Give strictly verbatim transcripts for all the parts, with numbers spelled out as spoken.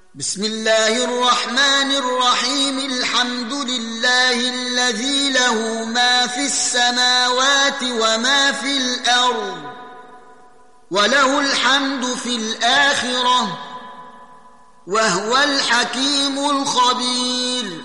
بسم الله الرحمن الرحيم. الحمد لله الذي له ما في السماوات وما في الأرض وله الحمد في الآخرة وهو الحكيم الخبير.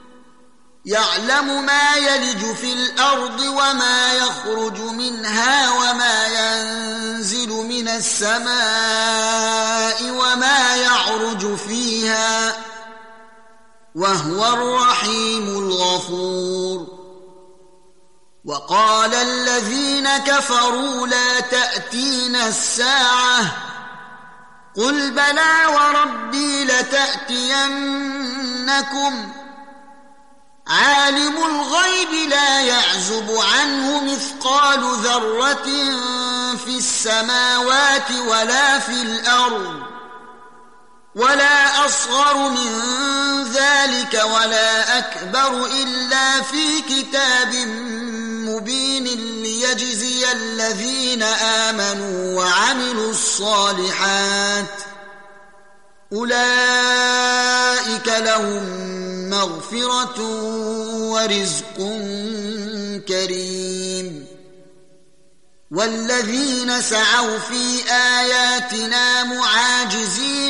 يعلم ما يلج في الأرض وما يخرج منها وما ينزل من السماء وما يعرج فيها وهو الرحيم الغفور. وقال الذين كفروا لا تأتينا الساعة قل بلى وربي لتأتينكم عالم الغيب لا يعزب عنه مثقال ذرة في السماوات ولا في الأرض ولا أصغر من ذلك ولا أكبر إلا في كتاب مبين ليجزي الذين آمنوا وعملوا الصالحات أولئك لهم مغفرة ورزق كريم. والذين سعوا في آياتنا معاجزين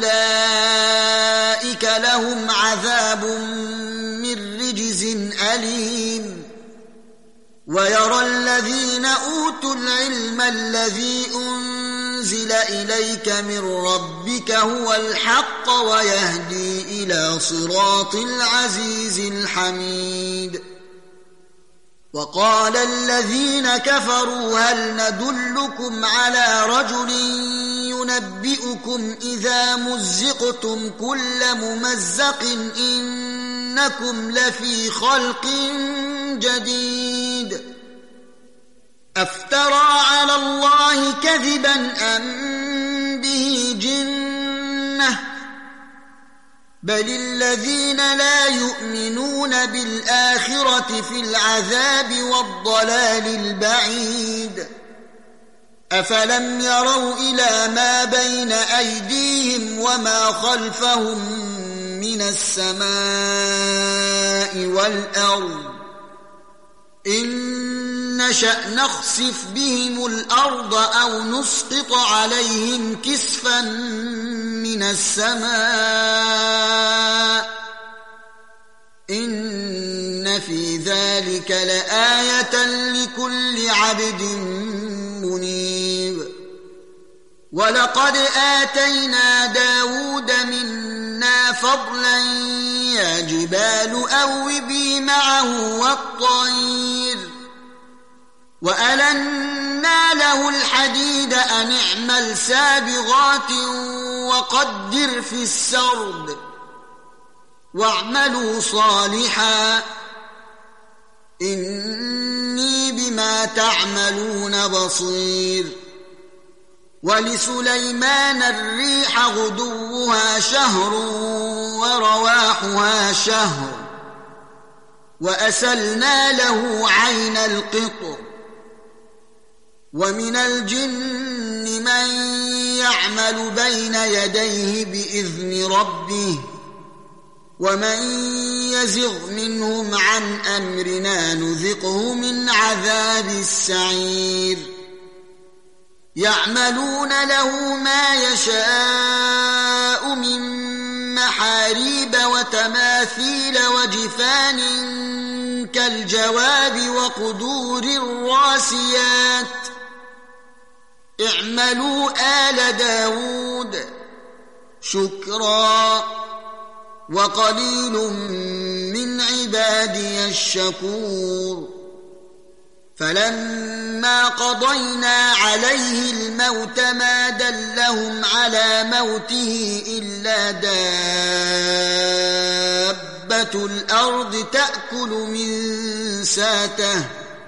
أولئك لهم عذاب من رجز أليم. ويرى الذين أوتوا العلم الذي أنزل إليك من ربك هو الحق ويهدي إلى صراط العزيز الحميد. وقال الذين كفروا هل ندلكم على رجل ينبئكم إذا مزقتم كل ممزق إنكم لفي خلق جديد أفترى على الله كذبا أم به جنة بل الذين لا يؤمنون بالآخرة في العذاب والضلال البعيد. أفلم يروا إلى ما بين أيديهم وما خلفهم من السماء والأرض إن نشأ نخسف بهم الأرض أو نسقط عليهم كسفا من السماء إن في ذلك لآية لكل عبد منيب. ولقد آتينا داود منا فضلا يا جبال أوبي معه والطير وألنا له الحديد أن اعمل سابغات وقدر في السرد واعملوا صالحا إني بما تعملون بصير. ولسليمان الريح غدوها شهر ورواحها شهر وأسلنا له عين القطر. ومن الجن من يعمل بين يديه بإذن ربه ومن يزغ منهم عن أمرنا نذقه من عذاب السعير. يعملون له ما يشاء من محاريب وتماثيل وجفان كالجواب وقدور الراسيات اعملوا آل داود شكرا وقليل من عبادي الشكور. فلما قضينا عليه الموت ما دلهم على موته إلا دابة الأرض تأكل من ساته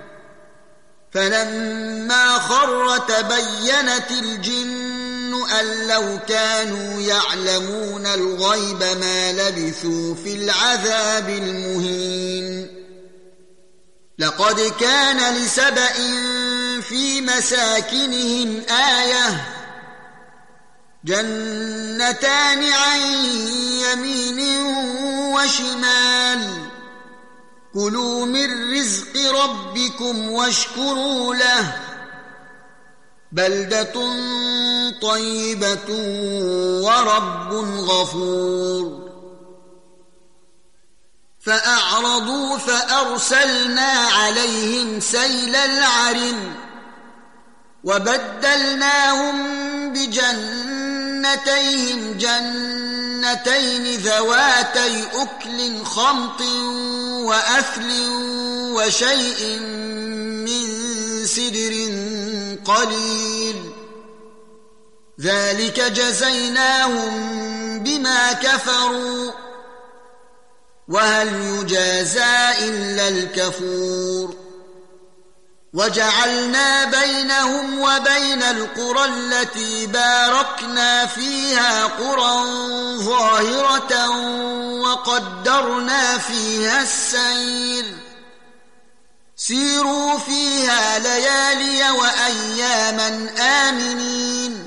فلما خر تبينت الجن أن لو كانوا يعلمون الغيب ما لبثوا في العذاب المهين. لقد كان لسبأ في مساكنهم آية جنتان عن يمين وشمال كلوا من رزق ربكم واشكروا له بلدة طيبة ورب غفور فأعرضوا فأرسلنا عليهم سيل العرم وبدلناهم بجنتيهم جنتين ذواتي أكل خمط وأثل وشيء من سدر قليل ذلك جزيناهم بما كفروا وهل يجازى إلا الكفور وجعلنا بينهم وبين القرى التي باركنا فيها قرى ظاهرة وقدرنا فيها السير سيروا فيها ليالي وأياما آمنين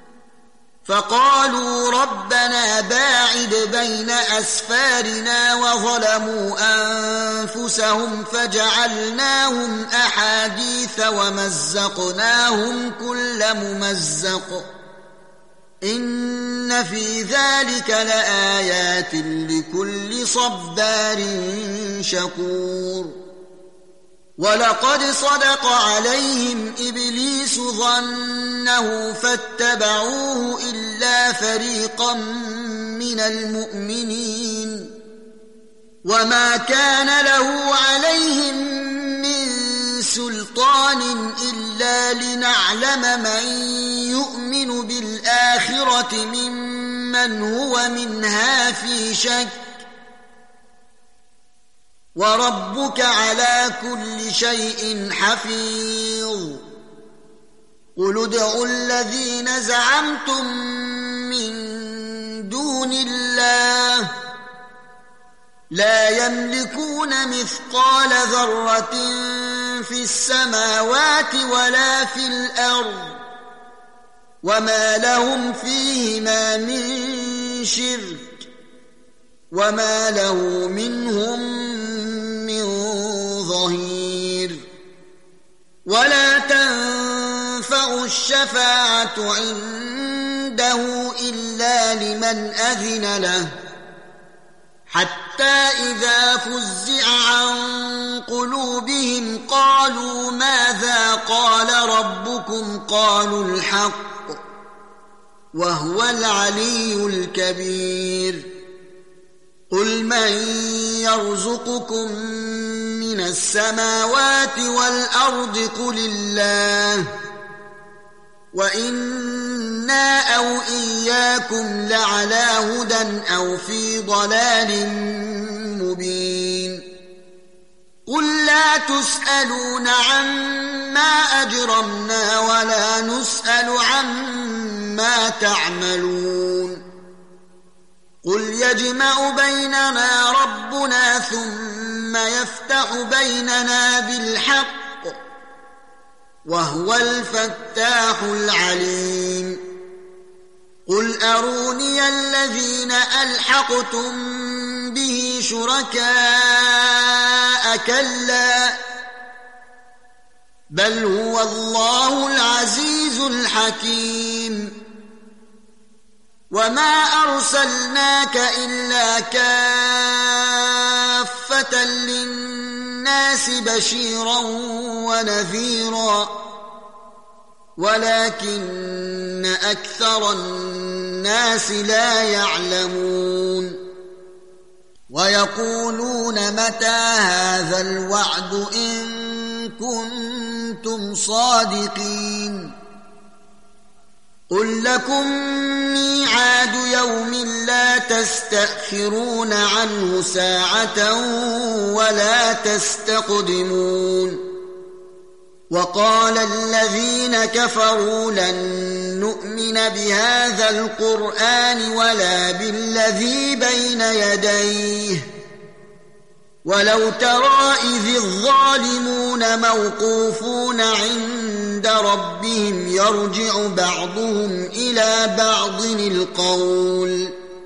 فقالوا ربنا باعد بين أسفارنا وظلموا أنفسهم فجعلناهم أحاديث ومزقناهم كل ممزق إن في ذلك لآيات لكل صبار شكور ولقد صدق عليهم إبليس ظنه فاتبعوه إلا فريقا من المؤمنين وما كان له عليهم من سلطان إلا لنعلم من يؤمن بالآخرة ممن هو منها في شك وربك على كل شيء حفيظ قل ادعوا الذين زعمتم من دون الله لا يملكون مثقال ذرة في السماوات ولا في الأرض وما لهم فيهما من شرك وما له منهم من ظهير ولا تنفع الشفاعة عنده إلا لمن أذن له حتى إذا فزع عن قلوبهم قالوا ماذا قال ربكم قالوا الحق وهو العلي الكبير قل من يرزقكم من السماوات والأرض قل الله وإنا أو إياكم لعلى هدى أو في ضلال مبين قل لا تسألون عما أجرمنا ولا نسأل عما تعملون قل يجمع بيننا ربنا ثم يفتح بيننا بالحق وهو الفتاح العليم قل أروني الذين ألحقتم به شركاء كلا بل هو الله العزيز الحكيم وما أرسلناك إلا كافة للناس بشيرا ونذيرا ولكن أكثر الناس لا يعلمون ويقولون متى هذا الوعد إن كنتم صادقين قل لكم ميعاد يوم لا تستأخرون عنه ساعة ولا تستقدمون وقال الذين كفروا لن نؤمن بهذا القرآن ولا بالذي بين يديه ولو ترى إذ الظالمون موقوفون عند ربهم يرجع بعضهم إلى بعض القول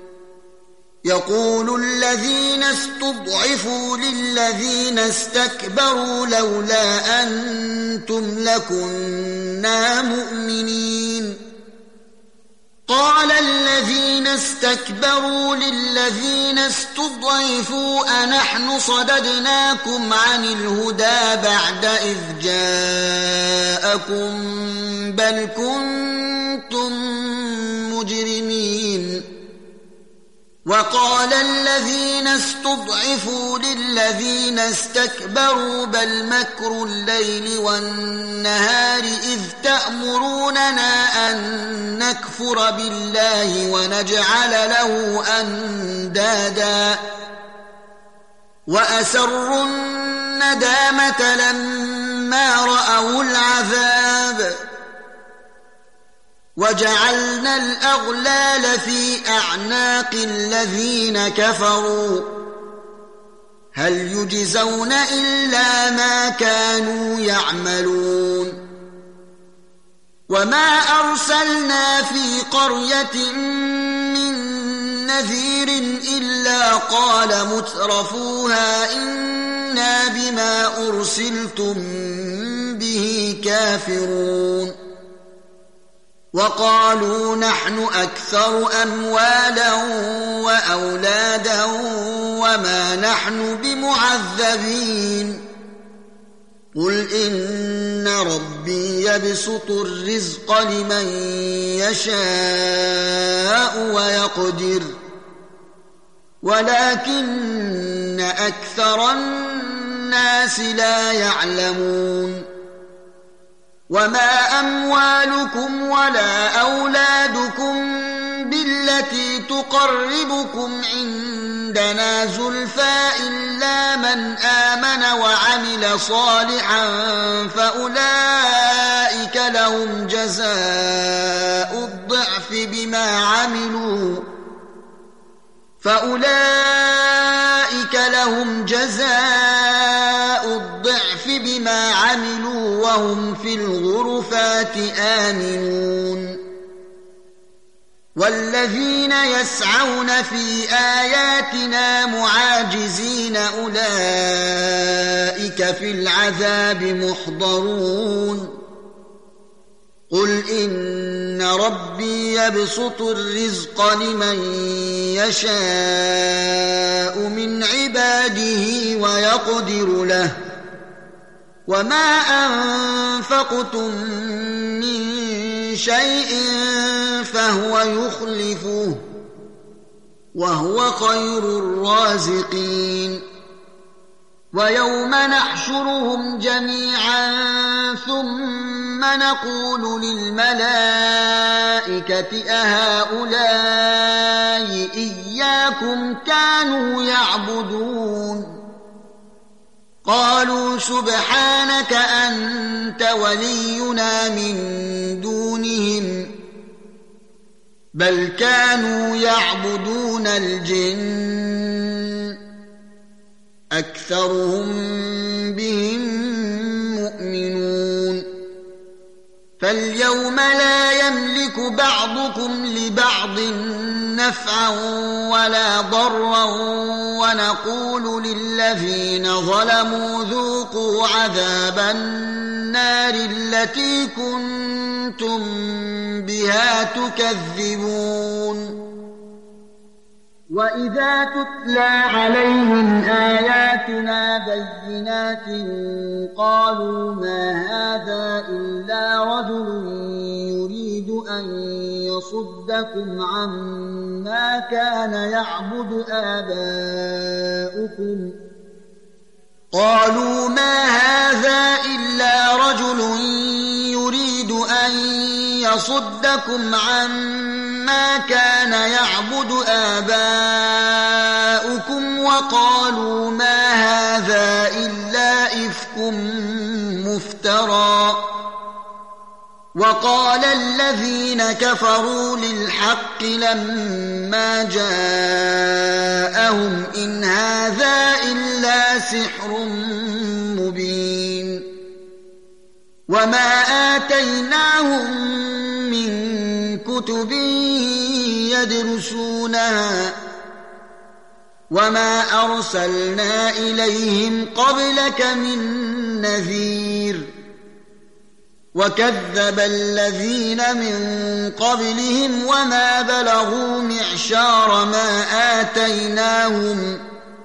يقول الذين استضعفوا للذين استكبروا لولا أنتم لكنا مؤمنين قال الذين استكبروا للذين استضعفوا أنحن صددناكم عن الهدى بعد إذ جاءكم بل كنتم مجرمين وقال الذين استضعفوا للذين استكبروا بل مكر الليل والنهار إذ تأمروننا أن نكفر بالله ونجعل له أندادا وأسروا الندامة لما رأوا العذاب وجعلنا الأغلال في أعناق الذين كفروا هل يجزون إلا ما كانوا يعملون وما أرسلنا في قرية من نذير إلا قال مترفوها إنا بما أرسلتم به كافرون وقالوا نحن أكثر أموالا وأولادا وما نحن بمعذبين قل إن ربي يبسط الرزق لمن يشاء ويقدر ولكن أكثر الناس لا يعلمون وما أموالكم ولا أولادكم بالتي تقربكم عندنا زلفى إلا من آمن وعمل صالحا فأولئك لهم جزاء الضعف بما عملوا فأولئك لهم جزاء الضعف بما عملوا وهم في الغرفات آمنون والذين يسعون في آياتنا معاجزين أولئك في العذاب محضرون قل إن ربي يبسط الرزق لمن يشاء من عباده ويقدر له وما أنفقتم من شيء فهو يخلفه وهو خير الرازقين ويوم نحشرهم جميعا ثم نقول للملائكة أهؤلاء إياكم كانوا يعبدون قالوا سبحانك أنت ولينا من دونهم بل كانوا يعبدون الجن أكثرهم بهم مؤمنون فاليوم لا يملك بعضكم لبعض نفعا ولا ضرا ونقول للذين ظلموا ذوقوا عذاب النار التي كنتم بها تكذبون وإذا تتلى عليهم آياتنا بينات قالوا ما هذا إلا رجل يريد أن يصدكم عما كان يعبد آباؤكم قالوا ما هذا إلا رجل يريد أن يصدكم عما كان يعبد آباؤكم وقالوا ما هذا إلا إفك مفترى وقال الذين كفروا للحق لما جاءهم إن هذا إلا لسحر مبين وما آتيناهم من كتب يدرسونها وما أرسلنا إليهم قبلك من نذير وكذب الذين من قبلهم وما بلغوا معشار ما آتيناهم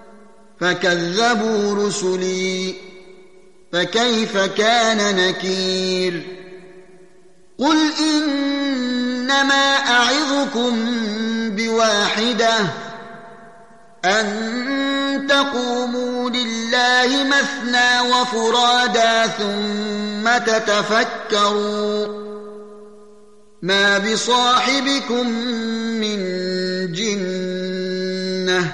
فكذبوا رسلي فكيف كان نكير قل إنما أعظكم بواحدة أن تقوموا لله مثنى وفرادا ثم تتفكروا ما بصاحبكم من جنة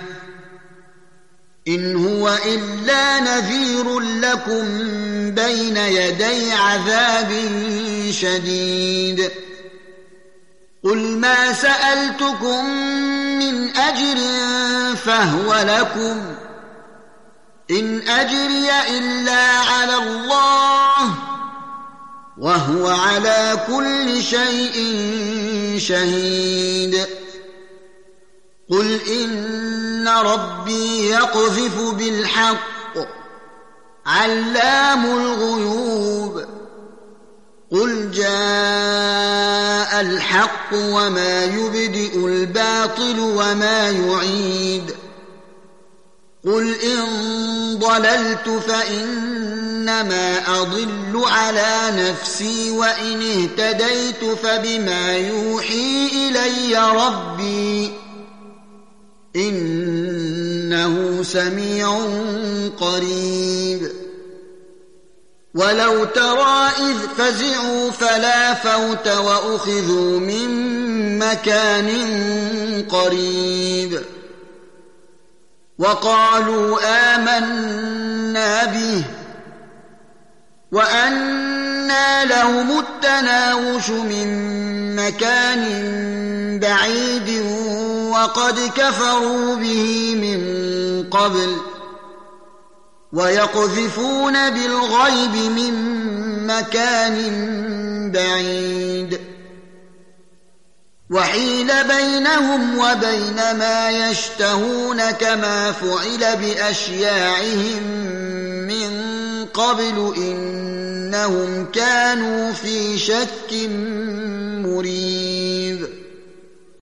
إن هو إلا نذير لكم بين يدي عذاب شديد قل ما سألتكم من أجر فهو لكم إن أجري إلا على الله وهو على كل شيء شهيد قل إن ربي يقذف بالحق علام الغيوب قل جاء الحق وما يبدئ الباطل وما يعيد قل إن ضللت فإنما أضل على نفسي وإن اهتديت فبما يوحي إلي ربي إنه سميع قريب ولو ترى إذ فزعوا فلا فوت وأخذوا من مكان قريب وقالوا آمنا به وأنى لهم التناوش من مكان بعيد وقد كفروا به من قبل ويقذفون بالغيب من مكان بعيد وحيل بينهم وبين ما يشتهون كما فعل بأشياعهم من قبل إنهم كانوا في شك مريب